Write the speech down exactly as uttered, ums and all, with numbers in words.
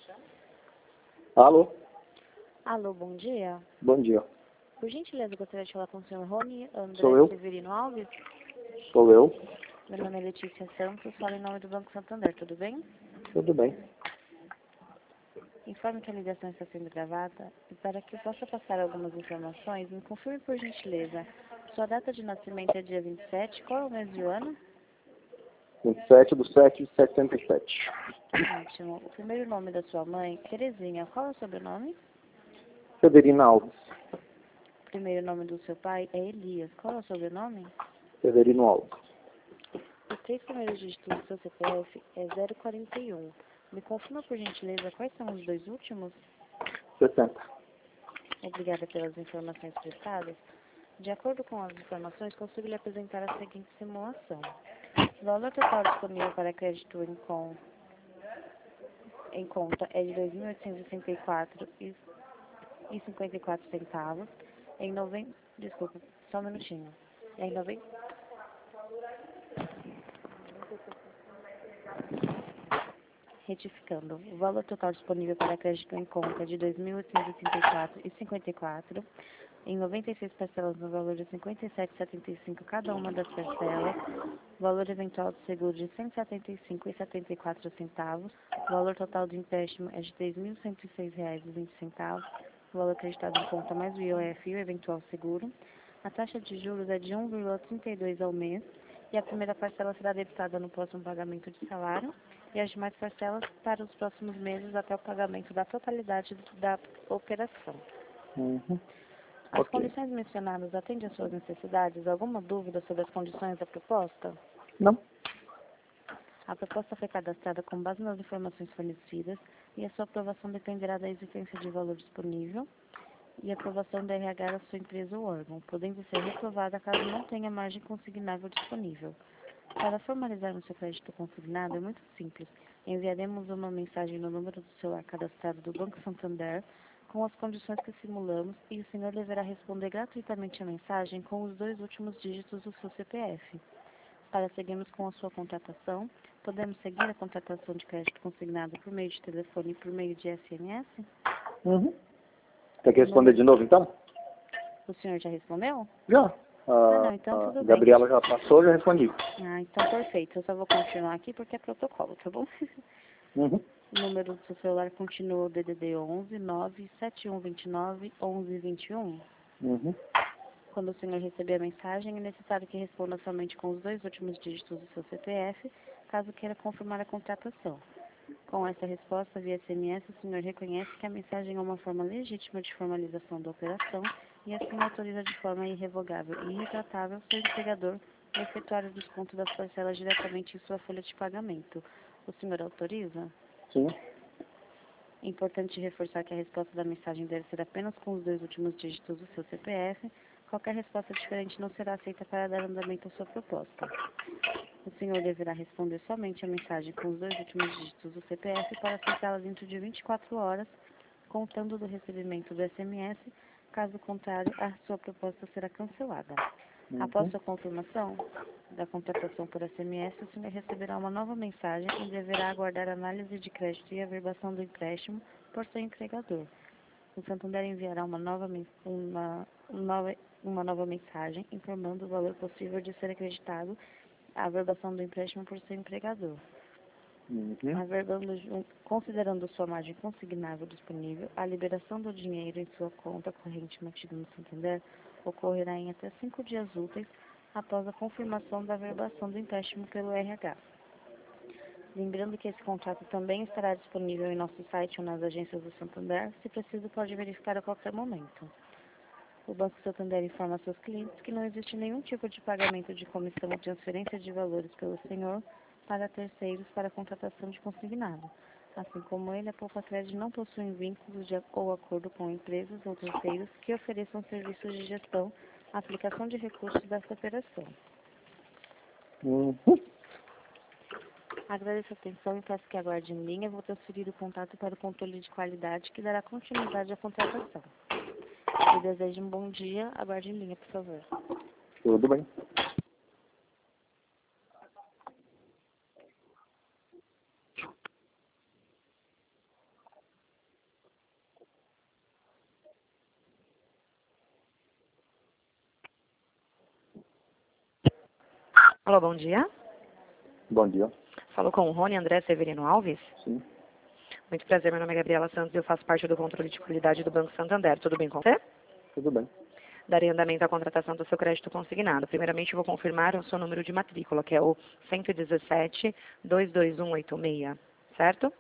Alô? Alô, bom dia. Bom dia. Por gentileza, gostaria de falar com o senhor Rony André Sou eu? Severino Alves. Sou eu. Meu nome é Letícia Santos, falo em nome do Banco Santander, tudo bem? Tudo bem. Informe que a ligação está sendo gravada e para que eu possa passar algumas informações, me confirme por gentileza. Sua data de nascimento é dia vinte e sete, qual é o mês e o ano? vinte e sete do sete de setenta e sete. Ótimo. O primeiro nome da sua mãe, Terezinha, qual é o sobrenome? Severina Alves. O primeiro nome do seu pai é Elias, qual é o sobrenome? Severino Alves. Os três primeiros dígitos do seu C P F é zero quarenta e um. Me confirma, por gentileza, quais são os dois últimos? sessenta. Obrigada pelas informações prestadas. De acordo com as informações, consigo lhe apresentar a seguinte simulação. O valor total disponível para crédito em, con... em conta é de dois mil oitocentos e sessenta e quatro reais e cinquenta e quatro centavos. Em novembro... Desculpa, só um minutinho. Em novembro... Retificando, o valor total disponível para crédito em conta é de dois mil oitocentos e trinta e quatro reais e cinquenta e quatro centavos, em noventa e seis parcelas no valor de cinquenta e sete reais e setenta e cinco centavos cada uma das parcelas, valor eventual do seguro de cento e setenta e cinco reais e setenta e quatro centavos, o valor total do empréstimo é de três mil cento e seis reais e vinte centavos, o valor acreditado em conta mais o I O F e o eventual seguro, a taxa de juros é de um vírgula trinta e dois ao mês, e a primeira parcela será debitada no próximo pagamento de salário, e as demais parcelas para os próximos meses até o pagamento da totalidade da operação. Uhum. As Ok. condições mencionadas atendem às suas necessidades? Alguma dúvida sobre as condições da proposta? Não. A proposta foi cadastrada com base nas informações fornecidas e a sua aprovação dependerá da existência de valor disponível e aprovação da R H da sua empresa ou órgão, podendo ser reprovada caso não tenha margem consignável disponível. Para formalizar o seu crédito consignado é muito simples. Enviaremos uma mensagem no número do celular cadastrado do Banco Santander com as condições que simulamos e o senhor deverá responder gratuitamente a mensagem com os dois últimos dígitos do seu C P F. Para seguirmos com a sua contratação, podemos seguir a contratação de crédito consignado por meio de telefone e por meio de S M S? Uhum. Tem que responder de novo, então? O senhor já respondeu? Já. Ah, não, A então tudo a bem. Gabriela já passou, já respondi. Ah, então perfeito. Eu só vou continuar aqui porque é protocolo, tá bom? Uhum. O número do seu celular continua o D D D onze nove sete um dois nove onze vinte e um. Uhum. Quando o senhor receber a mensagem, é necessário que responda somente com os dois últimos dígitos do seu C P F, caso queira confirmar a contratação. Com essa resposta via S M S, o senhor reconhece que a mensagem é uma forma legítima de formalização da operação e assim autoriza de forma irrevogável e irretratável seu empregador a efetuar o desconto das parcelas diretamente em sua folha de pagamento. O senhor autoriza? Sim. É importante reforçar que a resposta da mensagem deve ser apenas com os dois últimos dígitos do seu C P F. Qualquer resposta diferente não será aceita para dar andamento à sua proposta. O senhor deverá responder somente a mensagem com os dois últimos dígitos do C P F para aceitá-la dentro de vinte e quatro horas, contando do recebimento do S M S. Caso contrário, a sua proposta será cancelada. Uhum. Após sua confirmação da contratação por S M S, o senhor receberá uma nova mensagem e deverá aguardar a análise de crédito e averbação do empréstimo por seu empregador. O Santander enviará uma nova, men- uma, nova, uma nova mensagem informando o valor possível de ser acreditado à averbação do empréstimo por seu empregador. Uhum. Averbando, jun- considerando sua margem consignável disponível, a liberação do dinheiro em sua conta corrente mantida no Santander ocorrerá em até cinco dias úteis após a confirmação da averbação do empréstimo pelo R H. Lembrando que esse contrato também estará disponível em nosso site ou nas agências do Santander, se preciso pode verificar a qualquer momento. O Banco Santander informa a seus clientes que não existe nenhum tipo de pagamento de comissão ou transferência de valores pelo senhor para terceiros para a contratação de consignado. Assim como ele, a Poupa Crédito não possui vínculos de, ou acordo com empresas ou terceiros que ofereçam serviços de gestão, aplicação de recursos dessa operação. Uhum. Agradeço a atenção e peço que aguarde em linha. Vou transferir o contato para o controle de qualidade que dará continuidade à contratação. Eu desejo um bom dia. Aguarde em linha, por favor. Tudo bem. Alô, bom dia. Bom dia. Falou com o Rony André Severino Alves? Sim, Muito prazer, meu nome é Gabriela Santos e eu faço parte do controle de qualidade do Banco Santander. Tudo bem com você? tudo bem. Darei andamento à contratação do seu crédito consignado. Primeiramente, eu vou confirmar o seu número de matrícula, que é o um um sete, dois dois um oito seis, certo?